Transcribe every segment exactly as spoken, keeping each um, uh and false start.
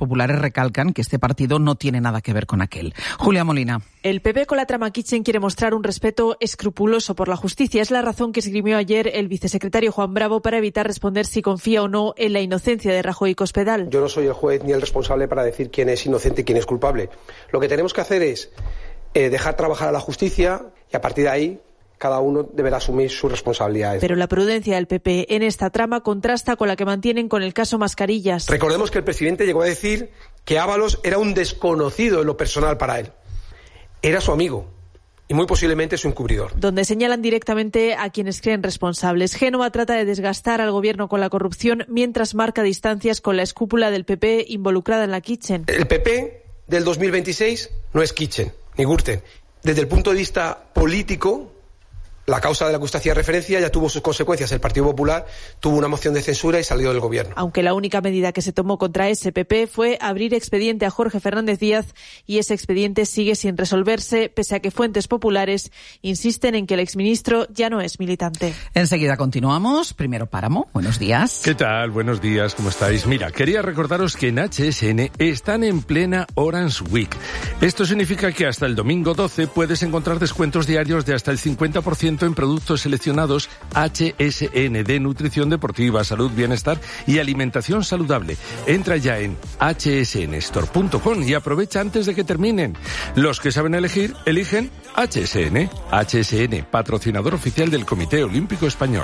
populares recalcan que este partido no tiene nada que ver con aquel. Julia Molina. El P P con la trama Kitchen quiere mostrar un respeto escrupuloso por la justicia. Es la razón que esgrimió ayer el vicesecretario Juan Bravo para evitar responder si confía o no en la inocencia de Rajoy y Cospedal. Yo no soy el juez ni el responsable para decir quién es inocente y quién es culpable. Lo que tenemos que hacer es eh, dejar trabajar a la justicia y a partir de ahí cada uno deberá asumir sus responsabilidades. Pero la prudencia del P P en esta trama contrasta con la que mantienen con el caso Mascarillas. Recordemos que el presidente llegó a decir que Ábalos era un desconocido en lo personal para él. Era su amigo y muy posiblemente su encubridor. Donde señalan directamente a quienes creen responsables. Génova trata de desgastar al gobierno con la corrupción mientras marca distancias con la escúpula del P P involucrada en la Kitchen. El P P del dos mil veintiséis no es Kitchen ni Gürtel. Desde el punto de vista político, la causa de la que usted hacía referencia ya tuvo sus consecuencias. El Partido Popular tuvo una moción de censura y salió del gobierno. Aunque la única medida que se tomó contra ese P P fue abrir expediente a Jorge Fernández Díaz y ese expediente sigue sin resolverse, pese a que fuentes populares insisten en que el exministro ya no es militante. Enseguida continuamos. Primero Páramo. Buenos días. ¿Qué tal? Buenos días. ¿Cómo estáis? Mira, quería recordaros que en H S N están en plena Orange Week. Esto significa que hasta el domingo doce puedes encontrar descuentos diarios de hasta el cincuenta por ciento en productos seleccionados H S N de nutrición deportiva, salud, bienestar y alimentación saludable. Entra ya en h s n store punto com y aprovecha antes de que terminen. Los que saben elegir, eligen H S N. H S N, patrocinador oficial del Comité Olímpico Español.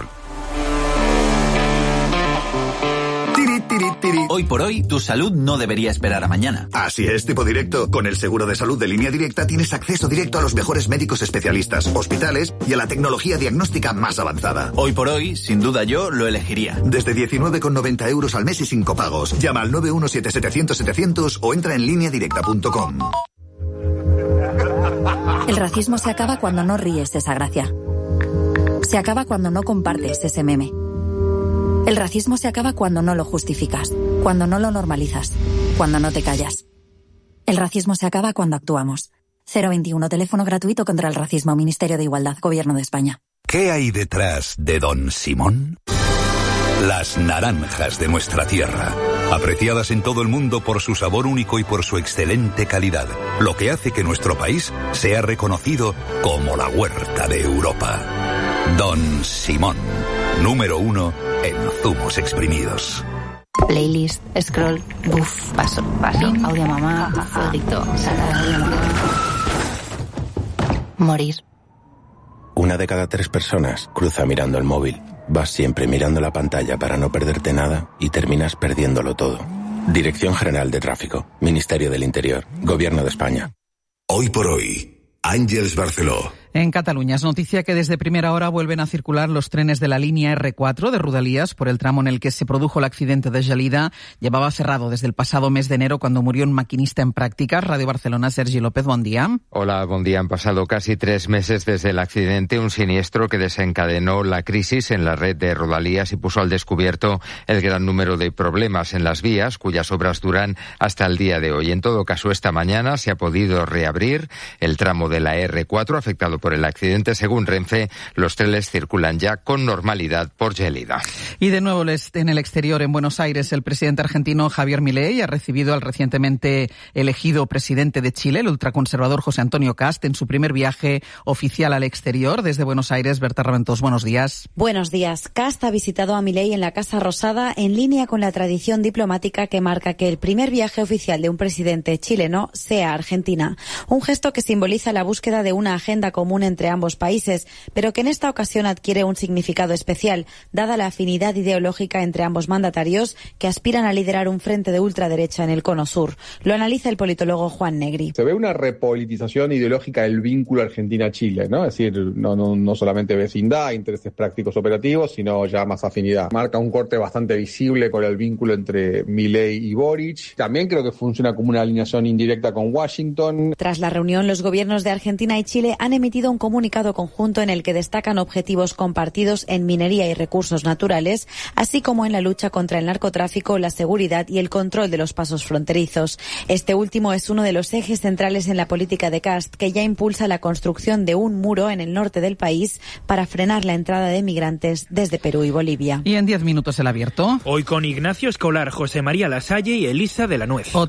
Hoy por hoy, tu salud no debería esperar a mañana. Así es, tipo directo. Con el seguro de salud de Línea Directa tienes acceso directo a los mejores médicos especialistas, hospitales y a la tecnología diagnóstica más avanzada. Hoy por hoy, sin duda yo lo elegiría. Desde diecinueve con noventa euros al mes y sin copagos. Llama al nueve uno siete setecientos setecientos o entra en línea directa punto com. El racismo se acaba cuando no ríes de esa gracia. Se acaba cuando no compartes ese meme. El racismo se acaba cuando no lo justificas, cuando no lo normalizas, cuando no te callas. El racismo se acaba cuando actuamos. cero veintiuno, teléfono gratuito contra el racismo, Ministerio de Igualdad, Gobierno de España. ¿Qué hay detrás de Don Simón? Las naranjas de nuestra tierra, apreciadas en todo el mundo por su sabor único y por su excelente calidad, lo que hace que nuestro país sea reconocido como la huerta de Europa. Don Simón, número uno en zumos exprimidos. Playlist, scroll, buff, paso, paso, audio mamá, fueguito, morir. Una de cada tres personas cruza mirando el móvil. Vas siempre mirando la pantalla para no perderte nada y terminas perdiéndolo todo. Dirección General de Tráfico, Ministerio del Interior, Gobierno de España. Hoy por hoy, Àngels Barceló. En Cataluña es noticia que desde primera hora vuelven a circular los trenes de la línea erre cuatro de Rodalies por el tramo en el que se produjo el accidente de Gelida. Llevaba cerrado desde el pasado mes de enero cuando murió un maquinista en prácticas. Radio Barcelona, Sergi López, buen día. Hola, buen día. Han pasado casi tres meses desde el accidente, un siniestro que desencadenó la crisis en la red de Rodalies y puso al descubierto el gran número de problemas en las vías, cuyas obras duran hasta el día de hoy. En todo caso, esta mañana se ha podido reabrir el tramo de la erre cuatro afectado por el accidente. Según Renfe, los trenes circulan ya con normalidad por Gelida. Y de nuevo en el exterior, en Buenos Aires, el presidente argentino Javier Milei ha recibido al recientemente elegido presidente de Chile, el ultraconservador José Antonio Kast, en su primer viaje oficial al exterior. Desde Buenos Aires, Berta Raventós, buenos días. Buenos días. Kast ha visitado a Milei en la Casa Rosada en línea con la tradición diplomática que marca que el primer viaje oficial de un presidente chileno sea a Argentina. Un gesto que simboliza la búsqueda de una agenda común entre ambos países, pero que en esta ocasión adquiere un significado especial, dada la afinidad ideológica entre ambos mandatarios que aspiran a liderar un frente de ultraderecha en el cono sur. Lo analiza el politólogo Juan Negri. Se ve una repolitización ideológica del vínculo Argentina-Chile, ¿no? Es decir, no, no, no solamente vecindad, intereses prácticos operativos, sino ya más afinidad. Marca un corte bastante visible con el vínculo entre Milei y Boric. También creo que funciona como una alineación indirecta con Washington. Tras la reunión, los gobiernos de Argentina y Chile han emitido un comunicado conjunto en el que destacan objetivos compartidos en minería y recursos naturales, así como en la lucha contra el narcotráfico, la seguridad y el control de los pasos fronterizos. Este último es uno de los ejes centrales en la política de Kast, que ya impulsa la construcción de un muro en el norte del país para frenar la entrada de migrantes desde Perú y Bolivia. Y en diez minutos el abierto. Hoy con Ignacio Escolar, José María Lasalle y Elisa de la Nuez.